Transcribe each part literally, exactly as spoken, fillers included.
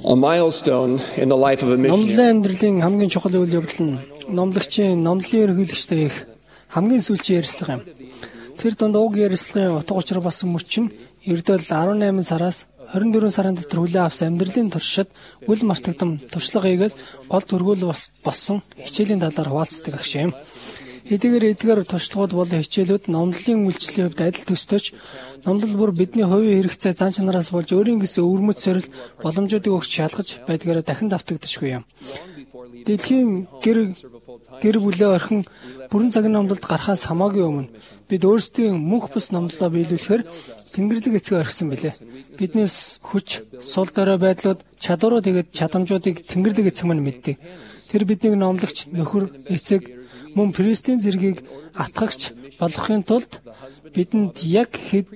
A milestone in the life of a missionary. Номлолын амьдралын хамгийн чухал үйл явдал нь номлогчийн номлолын ерөнхийлөгчтэй их хамгийн сүүлийн ярилцлага юм. Тэр донд уг ярилцлагын утга учир болсон мөч нь ердөө арван найман сараас хорин дөрвөн сарын дотор хүлээн авсан амьдралын туршид үл мартагдам туршлага хийгээд гол төргөөл болсон хичээлийн талаар хуваалцдаг агш юм. Хэдийгээр эдгээр туршлагууд болон хичээлүүд номлолын үйлчлэлийн хувьд адил төстэй ч номлол бүр бидний хувийн хэрэгцээ зан чанараас болж өөрийн гэсэн өвөрмөц сорил боломжуудыг өгч шалгаж байдгаараа дахин давтагдчихгүй юм. Дэлхийн гэр гэр бүлээ орхин бүрэн цагийн номлолд гарахаас хамаагийн өмнө бид өөрсдийн мөнх бус номлолоо биелүүлэхээр Тэнгэрлэг эцгээ орхисон билээ. Биднээс хүч, сул дорой байдлууд, чадварууд тэгээд чадамжуудыг Тэнгэрлэг эцэг маань мэддэг. Тэр биднийг номлогч, нөхөр, эцэг мөн Христийн зэргийг атгагч болгохын тулд бидэнд яг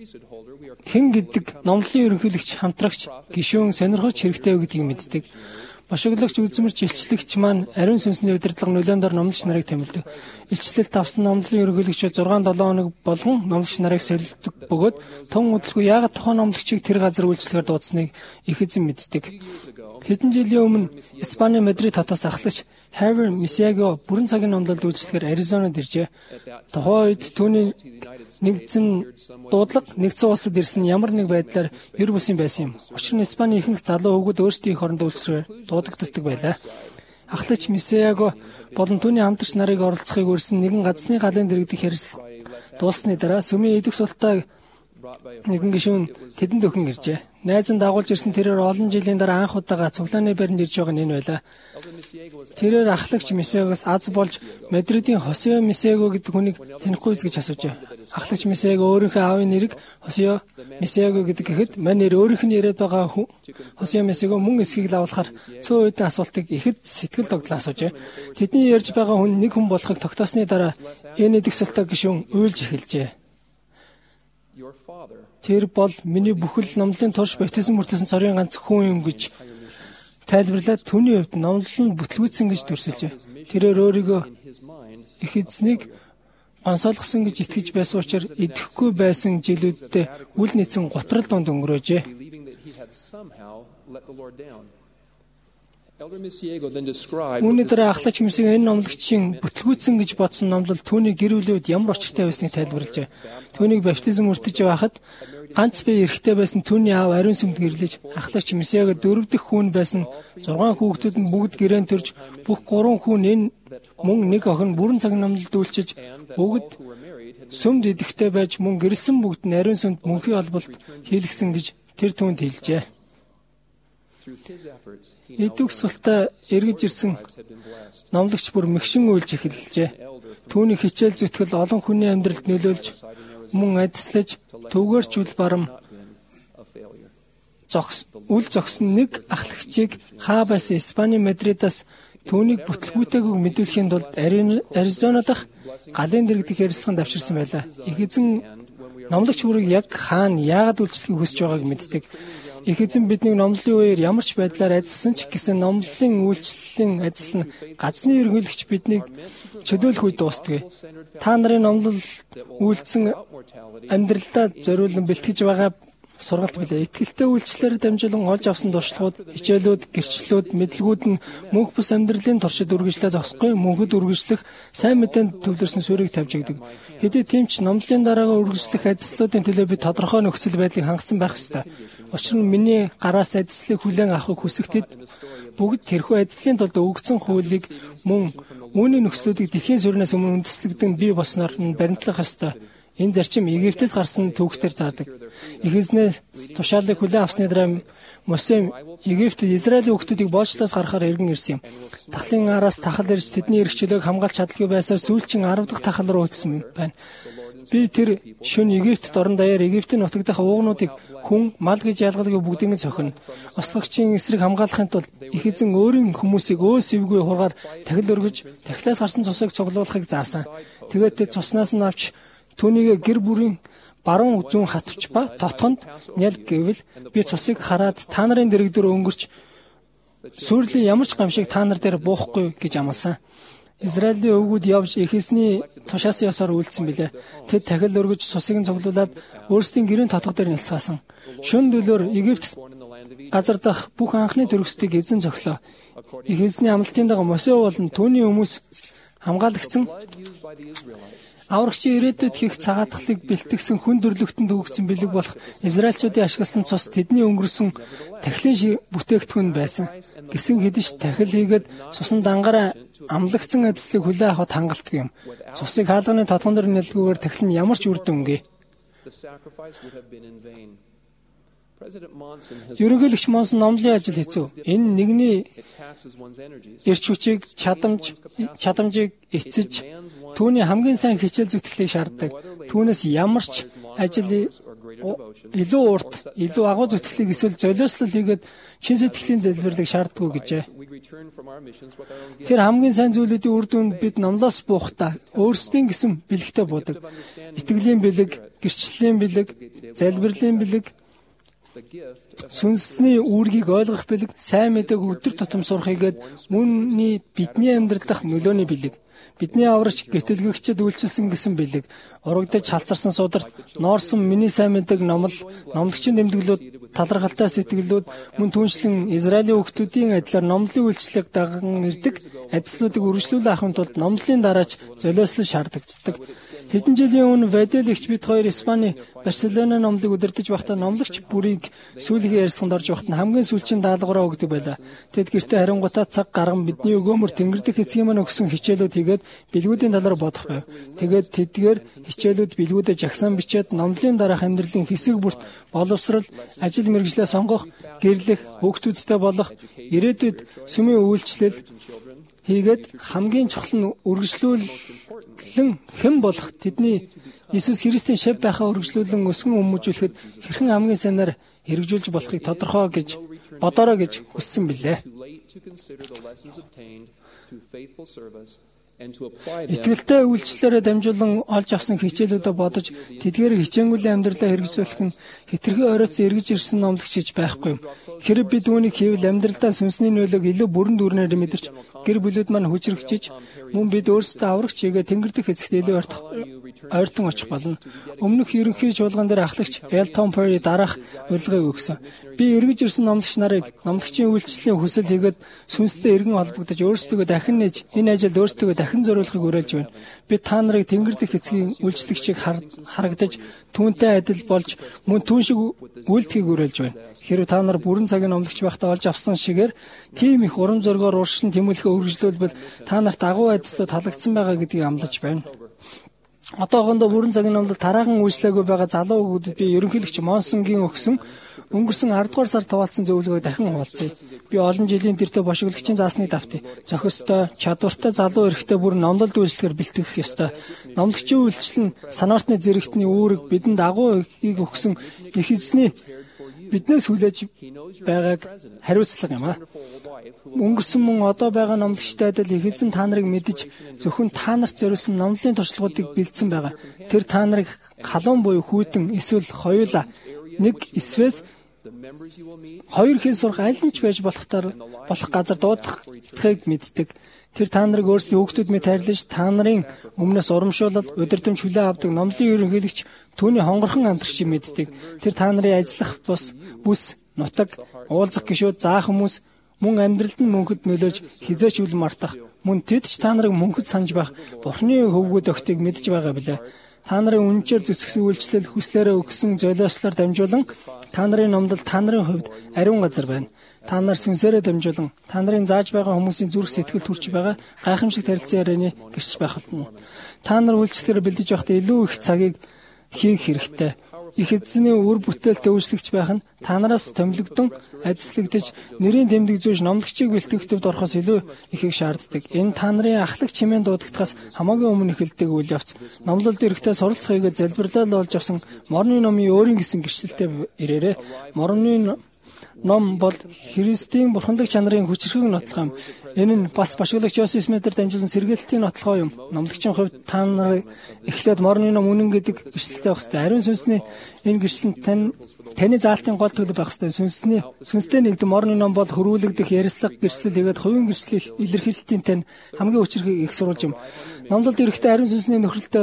хэн гэдэг номлолын ерөнхийлөгч, хамтрагч, гишүүн, сонирхогч хэрэгтэй гэдгийг мэддэг. Бошиглогч, үзмэрч, илчлэгч маань ариун сүнсний удирдлага нөлөөнд ор номлогч нарыг тэмэлдэг. Илчлэлт авсан номлолын ерөнхийлөгчид шесть седем хоног болгон номлогч нарыг солилдог бөгөөд тун удалгүй яагаад тухайн номлогчийг тэр газар үйлчлэхээр дуудсныг их эзэн мэддэг. Хэдэн жилийн өмнө Испани Мадрид хотоос ахлагч Харви Мисяго бүрэн цагийн номлолд үйлчлэхээр Аризонад иржээ. Тухайн үед түүний нэгдсэн дуудлага нэгдсэн улсад ирсэн ямар нэг байдлаар ер бусын байсан юм. Учир нь Испани ихэнх залуу хүүгүүд өөрсдийн хоорондоо үйлчлэхээр дуудагддаг байлаа. Ахлагч Мисяго болон түүний хамтарч нарыг оролцохыг өрсөн нэгэн газны галын дэргэдэх ярилцлага дууссаны дараа сүмийн идэх султаа нэгэн гишүүн тэдэнд өхөн иржээ. Найз нь дагуулж ирсэн тэрээр олон жилийн дараа анх удаага цуглааны баринд ирж байгаа нь энэ байлаа. Тэрээр ахлагч Мисягоос аз болж Мадридын Хосео Мисяго гэдэг хүнийг танихгүй гэж асуужээ. Ахлагч Мисяго өөрийнхөө аавын нэрийг Хосео Мисяго гэдэг гэхэд мань нэр өөрийнх нь яриад байгаа хүн Хосео Мисяго мөн эсхийг лавлахаар цөөн үеийн асуултыг ихэд сэтгэл догтлоо асуужээ. Тэдний ярьж байгаа хүн нэг хүн болохыг тогтоосны дараа энэ идэх султаа гишүүн уйлж эхэлжээ. Тэр бол миний бүхэл номлолын турш баптизм мөртөсөн цорын ганц хүн юм гэж тайлбарлаад түүний хувьд номлол нь бүтлгүүцсэн гэж дүрсэлжээ. Тэрээр өөрийгөө их эзнийг гонсоолгосон гэж итгэж байсан учраас идэхгүй байсан жилүүддээ үл нийцэн готрол донд өнгөрөөжээ. Үүний дараа ахлагч Мисяго энэ номлогчийн бүтлгүүцсэн гэж бодсон номлол түүний гэр бүлийн үед ямар учиртай байсныг тайлбарлажээ. Түүнийг баптизм өртөж байхад ганц бие эрэгтэй байсан түүний аав ариун сүмд гэрлэж ахлагч Мисяго дөрөв дэх хүн байсан зургаан хүүхдүүд нь бүгд гэрээнд төрж бүх гурван хүн энэ мөн нэг охин бүрэн цаг номлолд үйлчиж бүгд сүмд идэвхтэй байж мөн гэрэлсэн бүгд нь ариун сүмд мөнхийн албалт хийлгсэн гэж тэр түүнд хэлжээ. Идэх султаа эргэж ирсэн номлогч бүр мэгшин үйлж эхэлжээ. Түүний хичээл зүтгэл олон хүний амьдралд нөлөөлж мөн адислаж төвгөрч үл барам зогс үл зогсон нэг ахлагчийг хаа байсан Испани Мадридаас түүнийг бүтлгүүтэйг мэдүүлэхийн тулд Аризона дахь галын дэргэдэх ярилцлаганд авчирсан байлаа. Их эзэн номлогч бүрийг яг хаана яагаад үйлчлэхийг хүсэж байгааг мэддэг. Их эзэн бидний номлолын үеэр ямар ч байдлаар ажилласан ч гэсэн номлолын үйлчлэлийн ажил нь газны ерөнхийлөгч биднийг чөлөөлөх үед дуустдаг. Та нарын номлол үйлдсэн амьдралдаа зориулан бэлтгэж байгаа сургалт билээ. Итгэлтэй үйлчлэлээр дамжуулан олж авсан туршлагууд, хичээлүүд, гэрчлэлүүд, мэдлгүүд нь мөнх бус амьдралын туршид үргэлжлээ зогсохгүй, мөнхөд үргэлжлэх сайн мэдээнд төвлөрсөн суурийг тавьж өгдөг. Хэдий тийм ч номлолын дараагаар үргэлжлэх ажлуудын төлөө би тодорхой нөхцөл байдлыг хангасан байх ёстой. Учир нь миний гараас ажлыг хүлээн авахыг хүсэхдээ бүгд тэрхүү ажлын тулд өгсөн хуулийг мөн үүний нөхцлүүдийг дэлхийн сууринаас өмнө үндэслэгдэн бий болсноор нь баримтлах ёстой. Энэ зарчим Египтээс гарсан төвөгтөр заадаг. Их эзнээс тушаалыг хүлээн авсны дараа Мосе Египтэд Израилийн хүүхдүүдийг боолчлоос гаргахаар иргэн ирсэн юм. Тахлын араас тахал ирж тэдний эрх чөлөөг хамгаалж чадлагүй байсаар сүүлчийн арав дахь тахал руу өтсөн байна. Би тэр шөнө Египтэд орон даяар Египтийн нутаг дахь уугнуудыг хүн, мал гэж ялгалгүй бүгдийг цохино. Ослогчийн эсрэг хамгаалахын тулд их эзэн өөрийн хүмүүсийг өөс ивгүй хургаар тахил өргөж, тахилаас гарсан цусыг цуглуулахыг заасан. Тэгээд тэд цуснаас нь авч түүнийг гэр бүрийн баруун зүүн хатвч ба тотхонд нял гэвэл би цусыг хараад та нарын дэрэг дээр өнгөрч сүрлийн ямар ч гамшиг та нар дээр буухгүй гэж амласан. Израилийн өвгүүд явж эхэсний тушаас ёсоор үйлдсэн билээ. Тэд тахил өргөж цусыг цуглуулад өөрсдийн гэрийн тотго дээр нэлцгаасан. Шөнө дөлөөр Египт газар дах бүх анхны төрөсдгийг эзэн зөглөө. Их эзний амлалтын дагуу Мосе болон түүний хүмүүс хамгаалагдсан. Аврагчийн ирээдүйд хийх цагаатгалыг бэлтгэсэн хүн төрлөختөнд өгсөн бэлэг болох Израильчуудын ашигласан цус тэдний өнгөрсөн тахилын бүтээгдэхүүн байсан. Гисэн хэдэж тахил хийгээд цусан дангаараа амлагдсан эдслийг хүлээн авахд хангалтдаг юм. Цусыг хаалганы тодгон дээр нэлгүүгээр тахил нь ямар ч үр дүнгүй. Ерөнхийлөгч Монсон номлын ажил хийцүү. Энэ нэгний эрч хүчийг чадамж чадамжийг эцэж түүний хамгийн сайн хичээл зүтгэлийг шаарддаг. Түүнээс ямар ч ажил илүү урт, илүү агуу зүтгэлийг эсвэл золиослол хийгээд чин сэтгэлийн залбирлыг шаарддаг гэжээ. Тэр хамгийн сайн зүйлүүдийн үр дүнд бид номлоос буухтаа өөрсдийн гэсэн бэлэгтээ буудаг. Итгэлийн бэлэг, гэрчлэлийн бэлэг, залбирлын бэлэг, сүнсний үүргийг ойлгох бэлэг, сайн мэдээг өдөр тутам сурахыгээд мөнний бидний амьдрал дах нөлөөний бэлэг, бидний аврагч гэтэлгэгчд үйлчилсэн гэсэн бэлэг, урагдаж халцарсан сударт ноорсон миний сайн мэдээг номл, номлогчийн дэмдэглүүд, талархалтай сэтгэлүүд, мөн түншлэн Израилийн хүүхдүүдийн адилаар номлын үйлчлэлийг даган ирдэг адислуудыг үргэлжлүүлэн авахын тулд номлын дараач золиослол шаарддаг. Хэдэн жилийн өмнө Ваделигч бид хоёр Испани Барселона номлыг удирдах байхдаа номлогч бүрийг сүүлгийн ярилцлаганд орж байхад нь хамгийн сүүлчийн даалгавраа өгдөг байлаа. Тэд гэртээ харингуутаа цаг гарган бидний өгөөмөр тэнгэрдэх эцгийн маань өгсөн хичээлүүд хийгээд билгүүдийн талаар бодох байв. Тэгээд тэдгээр хичээлүүд билгүүдэд жагсаан бичээд номлын дараах амьдралын хэсэг бүрт боловсрал, ажил мэргэжлээ сонгох, гэрлэх, хүүхдүүдтэй болох, ирээдүйд сүмийн үйлчлэл хийгээд хамгийн чухал нь үргэлжлүүлэн хэн болох тэдний Иесус Христийн шав байхаа үргэлжлүүлэн өсгөн өмжүүлэхэд хэрхэн хамгийн сайнаар хэрэгжүүлж болохыг тодорхой гэж бодорой гэж хүссэн билээ. Итгэлтэй үйлчлэлээрээ дамжуулан олж авсан хичээлүүдэд бодож тэдгээр хичээнгүлийн амьдралаа хэрэгжүүлэх нь хэтэрхий оройцсон эргэж ирсэн номлогч гэж байхгүй юм. Хэрэв бид үүнийг хийвэл амьдралдаа сүнсний нөлөөг илүү бүрэн дүүрнээр мэдэрч гэр бүлүүд маань хүчрэгчиж мөн бид өөрсдөө аврагч хийгээ тэнгэрдэх эцэгт илүү ойртон очих болно. Өмнөх ерөнхий чуулган дээр ахлагч Элтон Перри дараах урилгыг өгсөн. Би эргэж ирсэн номлогч нарыг номлогчийн үйлчлэлийн хүсэл хийгээд сүнстэй эргэн холбогдож өөрсдөө дахин нээж энэ ажилд өөрсдөө дахин зориулахыг уриалж байна. Би та нарыг тэнгэрдэх эцгийн үйлчлэгчийг харагдаж түүнтэй адил болж мөн түүн шиг үйлдэхийг уриалж байна. Хэрэв та нар бүрэн цагийн номлогч байхдаа олж авсан шигээр тийм их урам зоригоор уршин тэмүүлэхээ үргэлжлүүлбэл та нарт агуу айдслууд халагдсан байгаа гэдгийг амлаж байна. Одоохондоо бүрэн цагийн номлол тараахан үйлчлээгүй байгаа залуу хүүгүүдэд би ерөнхийлөгч Монсонгийн өгсөн өнгөрсөн арда дугаар сард хуваалцсан зөвлөгөөг дахин хуваалцъя. Би олон жилийн тэртээ бошиглогчийн заасны давтыг зохистой, чадвартай залуу эрэгтэй бүр номлолд үйлчлэгээр бэлтгэх ёстой. Номлогчийн үйлчлэл нь санаартны зэрэгтний үүрэг бидэнд агуу ихийг өгсөн их эзний биднээс хүлээж байгааг хариуцлага юм аа. Өнгөрсөн мөн одоо байгаа номлогчтой адил их эзэн та нарыг мэдэж зөвхөн та нарт зориулсан номлын туршлагуудыг бэлдсэн байгаа. Тэр та нарыг халуун буюу хүйтэн эсвэл хоёулаа нэг эсвээс хоёр хин сурах аль нь ч байж болохтаар болох газар дуудахыг мэддэг. Тэр та нарыг өөрсдийн хүүхдүүд мэт хайрлаж та нарын өмнөөс урамшуулал, удирдамж хүлээн авдаг номлын ерөнхийлөгч түүний хонгорхон амтрагчийг мэддэг. Тэр та нарын ажиллах бус, бүс, нутаг, уулзах гишүүд, заах хүмүүс мөн амьдралд нь мөнхөд нөлөөж хизээч үл мартах. Мөн тэд ч та нарыг мөнхөд санаж байх Бурхны хөвгүүд өгтгийг мэдж байгаа билээ. Та нарын үнчээр зүсгсэн үйлчлэл хүслээрээ өгсөн золиослоор дамжуулан та нарын номлол та нарын хувьд ариун газар байна. Та нар сүнсээрээ дамжуулан та нарын зааж байгаа хүмүүсийн зүрх сэтгэл төрж байгаа гайхамшигт харилцан ярианы гэрч байх болно. Та нар үйлчлэлээр бэлдэж байхдаа илүү их цагийг хийх хэрэгтэй. Их эзний үр бүтээлтэй үйлчлэгч байх нь та нараас томилогдсон адислагдж нэрийн тэмдэг зүйж номлогчийг бэлтгэх төвд орохоос илүү ихийг шаарддаг. Энэ та нарын ахлах чимээн дуудагдахаас хамаагүй өмнө эхэлдэг үйл явц. Номлолд ирэхдээ суралцахыгээд залбирлал болж авсан морны номын өөрийн гэсэн гэрчлэлтэй ирээрээ. Морны ном бол Христийн бурханлаг чанарын хүчрхэг нотлох юм. Энэ нь бас бошиглогч Йосеф Смитээр дамжуулан сэргээлтийн нотлохоо юм. Номлогчийн хувьд та нар эхлээд морны ном үнэн гэдэг гэрчлэлтэй байх хэрэгтэй. Ариун сүнсний энэ гэрчлэл тань таны заалтын гол төлөв байх хэрэгтэй. Сүнсний сүнстэй нэгдэн морны ном бол хөрвүүлэгдэх ярилцлага гэрчлэл хийгээд хувийн гэрчлэл илэрхийлэлтийн тань хамгийн хүчрхэг их сурвалж юм. Номлолд ирэхдээ ариун сүнсний нөхрөлтөд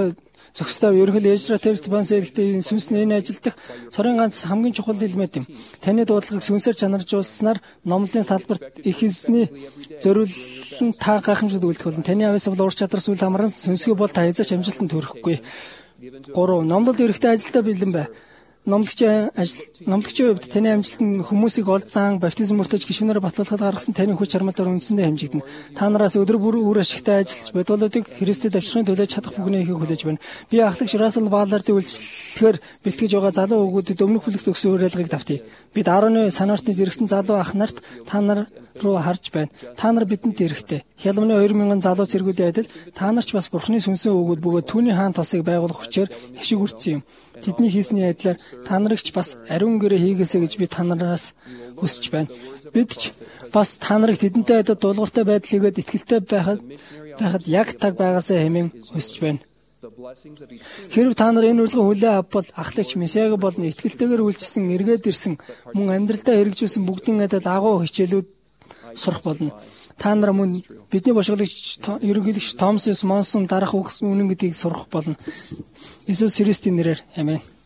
Зохистой ерөнхий Эзра Тевс Бансэрэгтэй сүнс нь энэ ажил дах цорын ганц хамгийн чухал элемент юм. Таны дуудлагыг сүнсээр чанаржуулснаар номлын талбарт их эзний зориулсан та гайхамшигт үйлдэх болно. Таны авьяас бол ур чадвар сүл амран сүнсгүй бол та хязгаарч амжилтанд хүрэхгүй. гурав Номлол эрэгтэй ажилдаа бэлэн бай. Номлогчийн ажил номлогчийн хувьд таны амжилт нь хүмүүсийг олзаан баптизм мөртөж гишүүнээр батлуулахад гаргасан таны хүч чармайлаар үндсэндээ хэмжигдэнэ. Та нараас өдөр бүр үр ашигтай ажиллаж бодолоодыг Христэд авчрахын төлөө чадах бүхнээ хийхийг хүлээж байна. Би ахлагч Рассел Баалардын үйлчлэгээр бэлтгэж байгаа залуу хүүгүүдэд өмнөх бүлэгт өгсөн уриалгыг давтъя. Бид Ароны санаартны зэрэгтэн залуу ах нарт та нар руу харж байна. Та нар бидэнд эрэхтэй. Хялмны хоёр мянган залуу цэргүүдийн адил та нар ч бас Бурхны сүнсэн өгөөд бөгөөд түүний хаан тосыг байгуулах хүчээр хишиг үрцсэн юм. Тэдний хийсний адилаар та нарыгч бас ариун гэрээ хийгээсэй гэж би та нараас хүсэж байна. Бид ч бас та нарыг тэдэнтэй адил дуулууртай байдал хийгээд итгэлтэй байхад байхад яг таг байгаасаа хэмээн хүсэж байна. Хэрв та нар энэ урилгын хүлээ авбал ахлагч Месиаг болон итгэлтэйгээр үйлчилсэн эргээд ирсэн мөн амьдралдаа хэрэгжүүлсэн бүгдийн адил агуу хичээлүүд сурах болно. Та нар мөн бидний бошгоологч ерөнхийлөгч Томас Монсон дарах үнэн гэдгийг сурах болно. Иесус Христийн нэрээр аминь.